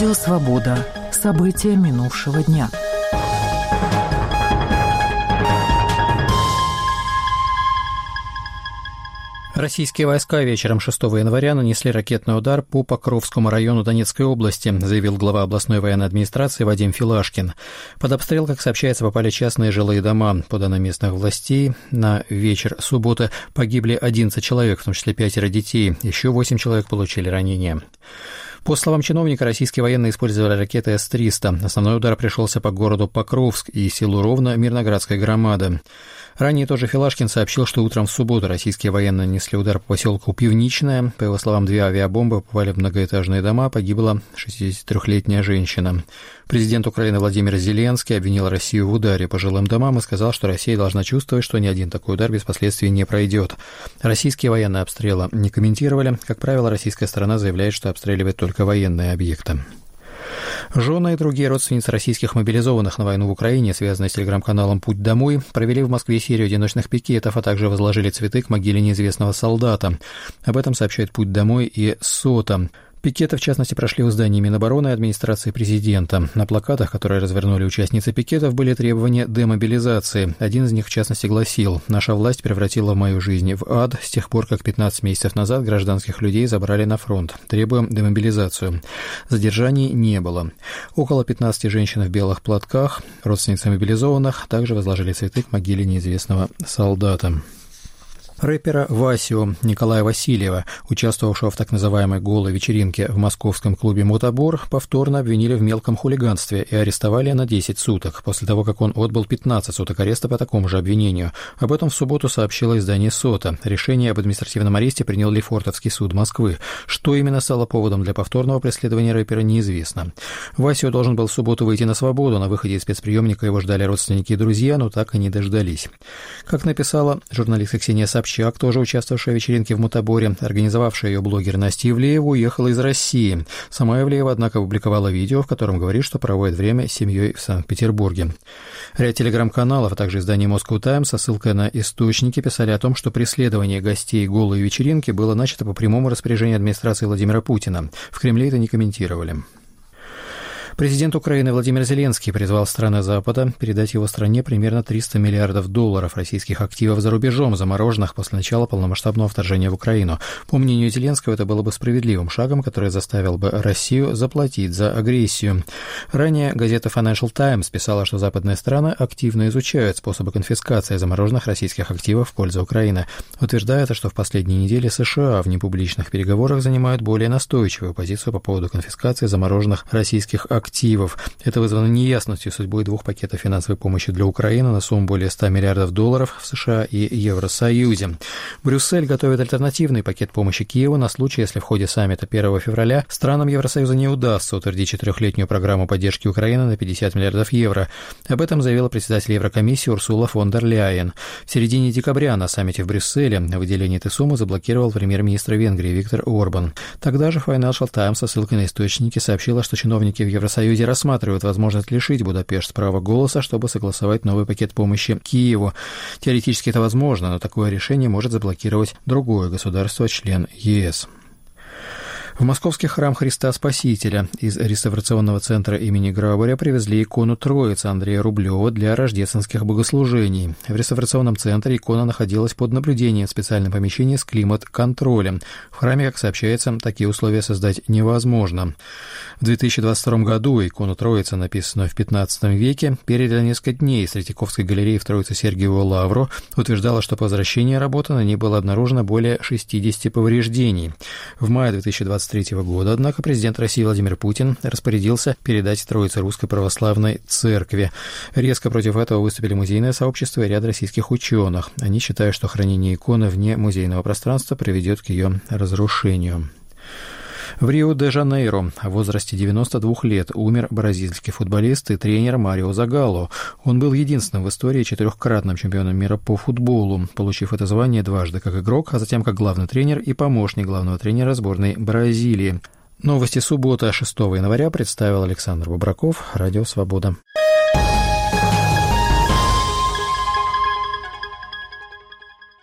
Радио «Свобода». События минувшего дня. Российские войска вечером 6 января нанесли ракетный удар по Покровскому району Донецкой области, заявил глава областной военной администрации Вадим Филашкин. Под обстрел, как сообщается, попали частные жилые дома. По данным местных властей, на вечер субботы погибли 11 человек, в том числе 5 детей. Еще 8 человек получили ранения. По словам чиновника, российские военные использовали ракеты С-300. Основной удар пришелся по городу Покровск и селу Ровно Мирноградской громады. Ранее тоже Филашкин сообщил, что утром в субботу российские военные нанесли удар по поселку Пивничное. По его словам, 2 авиабомбы попали в многоэтажные дома, погибла 63-летняя женщина. Президент Украины Владимир Зеленский обвинил Россию в ударе по жилым домам и сказал, что Россия должна чувствовать, что ни один такой удар без последствий не пройдет. Российские военные обстрелы не комментировали. Как правило, российская сторона заявляет, что обстреливает только военные объекты. Жены и другие родственницы российских мобилизованных на войну в Украине, связанные с телеграм-каналом «Путь домой», провели в Москве серию одиночных пикетов, а также возложили цветы к могиле неизвестного солдата. Об этом сообщает «Путь домой» и «Сота». Пикеты, в частности, прошли у зданий Минобороны и администрации президента. На плакатах, которые развернули участницы пикетов, были требования демобилизации. Один из них, в частности, гласил: «Наша власть превратила мою жизнь в ад с тех пор, как 15 месяцев назад гражданских людей забрали на фронт. Требуем демобилизацию». Задержаний не было. Около 15 женщин в белых платках, родственницы мобилизованных, также возложили цветы к могиле неизвестного солдата. Рэпера Васю Николая Васильева, участвовавшего в так называемой «голой вечеринке» в московском клубе «Мотобор», повторно обвинили в мелком хулиганстве и арестовали на 10 суток, после того, как он отбыл 15 суток ареста по такому же обвинению. Об этом в субботу сообщило издание «Сота». Решение об административном аресте принял Лефортовский суд Москвы. Что именно стало поводом для повторного преследования рэпера, неизвестно. Васю должен был в субботу выйти на свободу. На выходе из спецприемника его ждали родственники и друзья, но так и не дождались. Как написала журналистка Ксения Собчак, тоже участвовавшая в вечеринке в Мотоборе, организовавшая ее блогер Настя Ивлеева, уехала из России. Сама Ивлеева, однако, опубликовала видео, в котором говорит, что проводит время с семьей в Санкт-Петербурге. Ряд телеграм-каналов, а также издание Moscow Times со ссылкой на источники писали о том, что преследование гостей голой вечеринки было начато по прямому распоряжению администрации Владимира Путина. В Кремле это не комментировали. Президент Украины Владимир Зеленский призвал страны Запада передать его стране примерно $300 миллиардов российских активов за рубежом, замороженных после начала полномасштабного вторжения в Украину. По мнению Зеленского, это было бы справедливым шагом, который заставил бы Россию заплатить за агрессию. Ранее газета Financial Times писала, что западные страны активно изучают способы конфискации замороженных российских активов в пользу Украины. Утверждается, что в последние недели США в непубличных переговорах занимают более настойчивую позицию по поводу конфискации замороженных российских активов. Это вызвано неясностью судьбой 2 пакетов финансовой помощи для Украины на сумму более $100 миллиардов в США и Евросоюзе. Брюссель готовит альтернативный пакет помощи Киеву на случай, если в ходе саммита 1 февраля странам Евросоюза не удастся утвердить 4-летнюю программу поддержки Украины на €50 миллиардов. Об этом заявила председатель Еврокомиссии Урсула фон дер Ляйен. В середине декабря на саммите в Брюсселе выделение этой суммы заблокировал премьер-министр Венгрии Виктор Орбан. Тогда же Financial Times со ссылкой на источники сообщила, что чиновники в Евросоюзе рассматривают возможность лишить Будапешт права голоса, чтобы согласовать новый пакет помощи Киеву. Теоретически это возможно, но такое решение может заблокировать другое государство-член ЕС. В московский храм Христа Спасителя из реставрационного центра имени Грабаря привезли икону Троицы Андрея Рублева для рождественских богослужений. В реставрационном центре икона находилась под наблюдением в специальном помещении с климат-контролем. В храме, как сообщается, такие условия создать невозможно. В 2022 году икону Троицы, написанную в XV веке, передали несколько дней из Третьяковской галереи в Троице-Сергиеву Лавру. Утверждала, что по возвращении работы на ней было обнаружено более 60 повреждений. В мае 2023 года, однако, президент России Владимир Путин распорядился передать Троице Русской Православной Церкви. Резко против этого выступили музейное сообщество и ряд российских ученых. Они считают, что хранение иконы вне музейного пространства приведет к ее разрушению. В Рио-де-Жанейро в возрасте 92 лет умер бразильский футболист и тренер Марио Загало. Он был единственным в истории 4-кратным чемпионом мира по футболу, получив это звание дважды как игрок, а затем как главный тренер и помощник главного тренера сборной Бразилии. Новости субботы, 6 января, представил Александр Бобраков, Радио «Свобода».